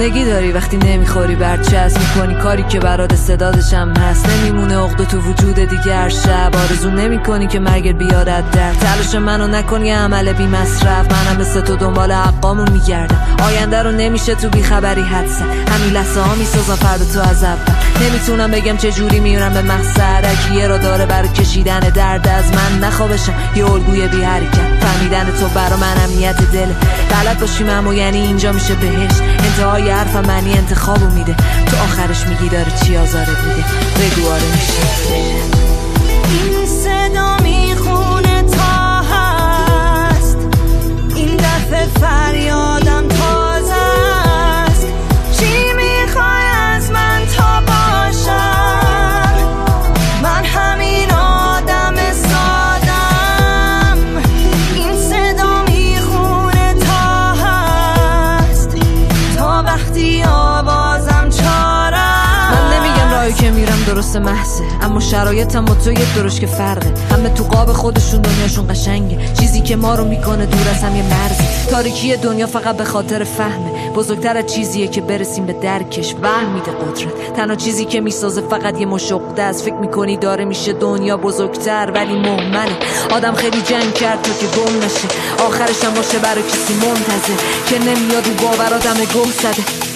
دیوونگی داری وقتی نمیخوری برچسب میکنی کاری که برات استعدادشم هست. نمیمونه عقده تو وجود دیگر شب. آرزو نمیکنی که مرگت بیارد در. تلاش منو نکنی عمل بی مصرف. منم مثل تو دنبال حقامون میگردم. آینده رو نمیشه تو بیخبری حدسه. همین لحظه ها میسازم فردا تو از اول. نمیتونم بگم چه جوری میرم به مقصد. یه را داره برای کشیدن درد از من. نخوابشم یه الگوی بی حرکت. فهمیدن تو برا من امنیت دله. بلد باشیم اما یعنی اینجا میشه بهش. انتهای حرفم معنی انتخابو میده. تو آخرش میگی داره چی آزارت میده. بگو آره میشه. این صدا میخونه تا هست. این دفعه فریادم تازه است. چی میخوای از من تا باشم؟ من همین آدم سادم. این صدا میخونه تا هست. تا وقتی آوازم چارم. من نمیگم راهی که میرم درست محضه، اما شرایطم با تو یک درش که فرقه. همه تو قاب خودشون دنیاشون قشنگه. چیزی که ما رو میکنه دور از هم یه مرزه. تاریکی دنیا فقط به خاطر فهمه. بزرگتر از چیزیه که برسیم به درکش. وهم میده قدرت. تنها چیزی که میسازه فقط یه مشقده است. فکر میکنی داره میشه دنیا بزرگتر ولی مهمله. آدم خیلی جنگ کرد تا که گم نشه. آخرش هم باشه برای کسی منتظر که نمیاد و باور آدم گم زده.